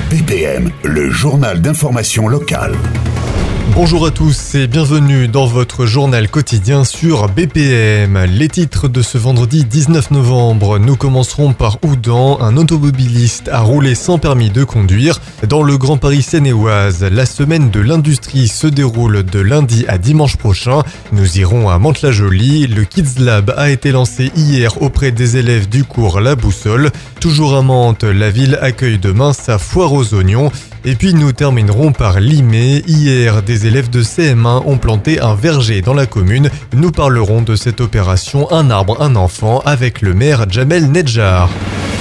BPM, le journal d'information locale. Bonjour à tous et bienvenue dans votre journal quotidien sur BPM. Les titres de ce vendredi 19 novembre. Nous commencerons par Houdan. Un automobiliste a roulé sans permis de conduire. Dans le Grand Paris Seine-et-Oise, la semaine de l'industrie se déroule de lundi à dimanche prochain. Nous irons à Mantes-la-Jolie. Le Kids Lab a été lancé hier auprès des élèves du cours La Boussole. Toujours à Mantes, la ville accueille demain sa foire aux oignons. Et puis nous terminerons par Limay. Hier, des élèves de CM1 ont planté un verger dans la commune. Nous parlerons de cette opération Un arbre, un enfant avec le maire Jamel Nedjar.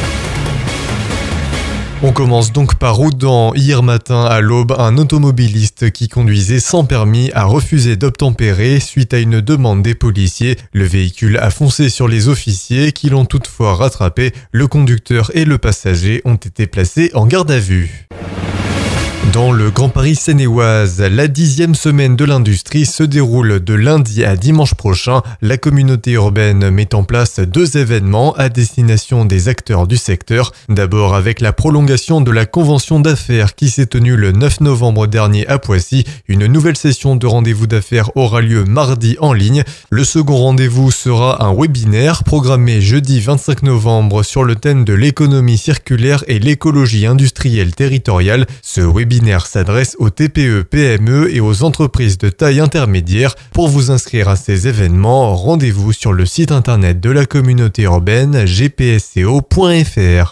On commence donc par Houdan. Hier matin à l'aube, un automobiliste qui conduisait sans permis a refusé d'obtempérer suite à une demande des policiers. Le véhicule a foncé sur les officiers qui l'ont toutefois rattrapé. Le conducteur et le passager ont été placés en garde à vue. Dans le Grand Paris Seine-et-Oise, la 10e semaine de l'industrie se déroule de lundi à dimanche prochain. La communauté urbaine met en place 2 événements à destination des acteurs du secteur. D'abord avec la prolongation de la convention d'affaires qui s'est tenue le 9 novembre dernier à Poissy. Une nouvelle session de rendez-vous d'affaires aura lieu mardi en ligne. Le second rendez-vous sera un webinaire programmé jeudi 25 novembre sur le thème de l'économie circulaire et l'écologie industrielle territoriale. Ce webinaire s'adresse aux TPE, PME et aux entreprises de taille intermédiaire. Pour vous inscrire à ces événements, rendez-vous sur le site internet de la communauté urbaine gpsco.fr.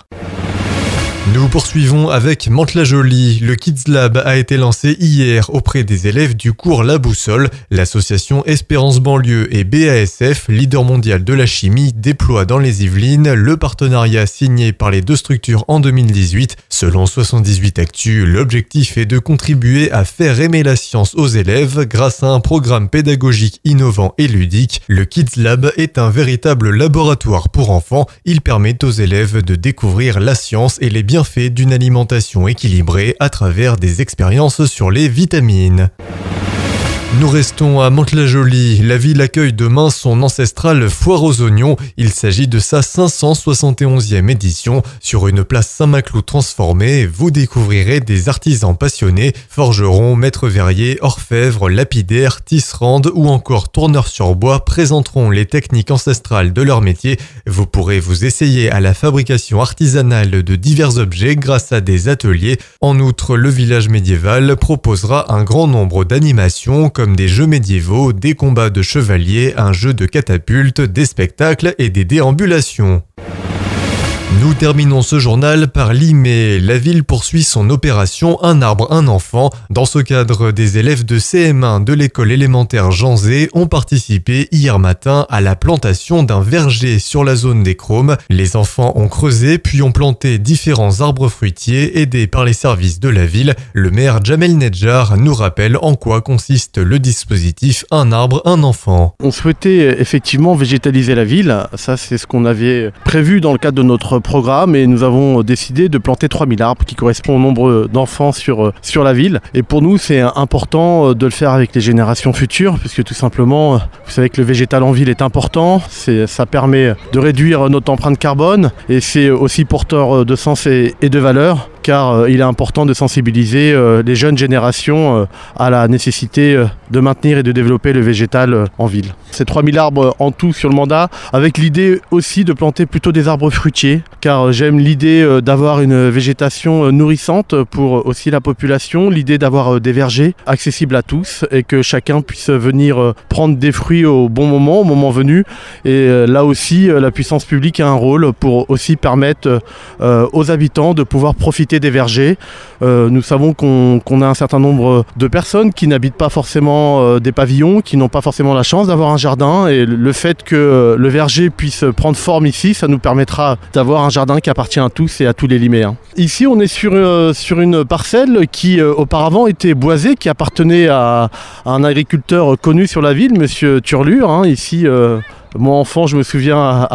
Nous poursuivons avec Mantes-la-Jolie. Le Kids Lab a été lancé hier auprès des élèves du cours La Boussole. L'association Espérance Banlieue et BASF, leader mondial de la chimie, déploie dans les Yvelines le partenariat signé par les 2 structures en 2018. Selon 78 Actu, l'objectif est de contribuer à faire aimer la science aux élèves grâce à un programme pédagogique innovant et ludique. Le Kids Lab est un véritable laboratoire pour enfants. Il permet aux élèves de découvrir la science et les bienfaits d'une alimentation équilibrée à travers des expériences sur les vitamines. Nous restons à Mantes-la-Jolie. La ville accueille demain son ancestrale foire aux oignons. Il s'agit de sa 571e édition. Sur une place Saint-Maclou transformée, vous découvrirez des artisans passionnés, forgerons, maîtres verriers, orfèvres, lapidaires, tisserandes ou encore tourneurs sur bois présenteront les techniques ancestrales de leur métier. Vous pourrez vous essayer à la fabrication artisanale de divers objets grâce à des ateliers. En outre, le village médiéval proposera un grand nombre d'animations comme des jeux médiévaux, des combats de chevaliers, un jeu de catapulte, des spectacles et des déambulations. Nous terminons ce journal par Limay. La ville poursuit son opération Un arbre, un enfant. Dans ce cadre, des élèves de CM1 de l'école élémentaire Jean Zé ont participé hier matin à la plantation d'un verger sur la zone des Chromes. Les enfants ont creusé puis ont planté différents arbres fruitiers aidés par les services de la ville. Le maire Jamel Nedjar nous rappelle en quoi consiste le dispositif Un arbre, un enfant. On souhaitait effectivement végétaliser la ville. Ça, c'est ce qu'on avait prévu dans le cadre de notre programme et nous avons décidé de planter 3000 arbres qui correspondent au nombre d'enfants sur la ville. Et pour nous, c'est important de le faire avec les générations futures puisque tout simplement, vous savez que le végétal en ville est important. Ça permet de réduire notre empreinte carbone et c'est aussi porteur de sens et de valeur car il est important de sensibiliser les jeunes générations à la nécessité de maintenir et de développer le végétal en ville. C'est 3000 arbres en tout sur le mandat avec l'idée aussi de planter plutôt des arbres fruitiers car j'aime l'idée d'avoir une végétation nourrissante pour aussi la population, l'idée d'avoir des vergers accessibles à tous et que chacun puisse venir prendre des fruits au bon moment, au moment venu. Et là aussi, la puissance publique a un rôle pour aussi permettre aux habitants de pouvoir profiter des vergers. Nous savons qu'on a un certain nombre de personnes qui n'habitent pas forcément des pavillons, qui n'ont pas forcément la chance d'avoir un jardin et le fait que le verger puisse prendre forme ici, ça nous permettra d'avoir un jardin qui appartient à tous et à tous les Liméens. Ici, on est sur une parcelle qui auparavant était boisée, qui appartenait à un agriculteur connu sur la ville, Monsieur Turlure, ici Moi enfant, je me souviens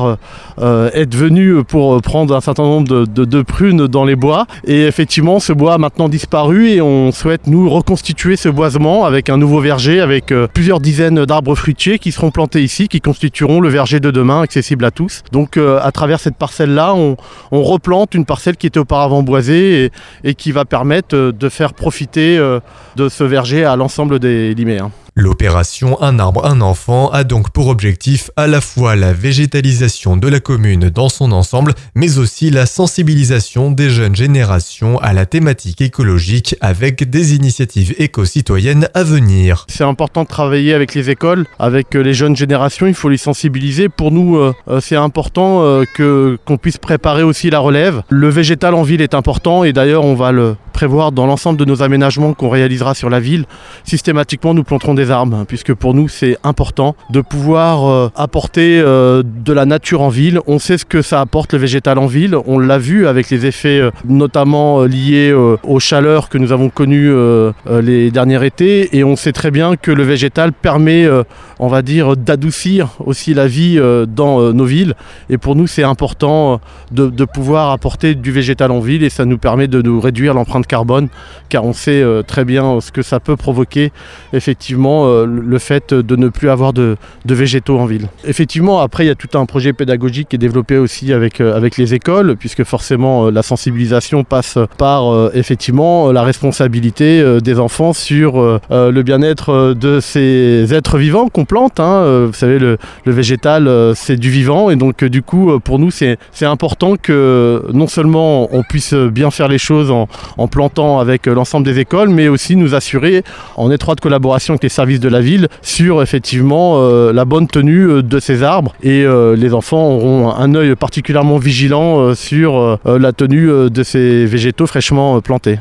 être venu pour prendre un certain nombre de prunes dans les bois. Et effectivement, ce bois a maintenant disparu et on souhaite nous reconstituer ce boisement avec un nouveau verger, avec plusieurs dizaines d'arbres fruitiers qui seront plantés ici, qui constitueront le verger de demain, accessible à tous. Donc à travers cette parcelle-là, on replante une parcelle qui était auparavant boisée et qui va permettre de faire profiter de ce verger à l'ensemble des Liméens. L'opération Un arbre, un enfant a donc pour objectif à la fois la végétalisation de la commune dans son ensemble, mais aussi la sensibilisation des jeunes générations à la thématique écologique avec des initiatives éco-citoyennes à venir. C'est important de travailler avec les écoles, avec les jeunes générations, il faut les sensibiliser. Pour nous, c'est important qu'on puisse préparer aussi la relève. Le végétal en ville est important et d'ailleurs on va le prévoir dans l'ensemble de nos aménagements qu'on réalisera sur la ville. Systématiquement, nous planterons des arbres, puisque pour nous c'est important de pouvoir apporter de la nature en ville. On sait ce que ça apporte le végétal en ville, on l'a vu avec les effets notamment liés aux chaleurs que nous avons connues les derniers étés, et on sait très bien que le végétal permet, on va dire, d'adoucir aussi la vie dans nos villes, et pour nous c'est important de pouvoir apporter du végétal en ville, et ça nous permet de nous réduire l'empreinte carbone, car on sait très bien ce que ça peut provoquer effectivement le fait de ne plus avoir de végétaux en ville. Effectivement, après il y a tout un projet pédagogique qui est développé aussi avec les écoles, puisque forcément la sensibilisation passe par effectivement la responsabilité des enfants sur le bien-être de ces êtres vivants qu'on plante. Vous savez, le végétal c'est du vivant, et donc du coup pour nous c'est important que non seulement on puisse bien faire les choses en plantant avec l'ensemble des écoles, mais aussi nous assurer en étroite collaboration avec les services de la ville sur effectivement la bonne tenue de ces arbres, et les enfants auront un œil particulièrement vigilant sur la tenue de ces végétaux fraîchement plantés.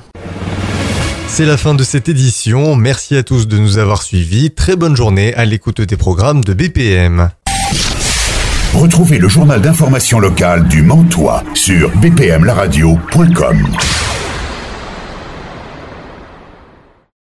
C'est la fin de cette édition, merci à tous de nous avoir suivis, très bonne journée à l'écoute des programmes de BPM. Retrouvez le journal d'information locale du Mantois sur bpmlaradio.com.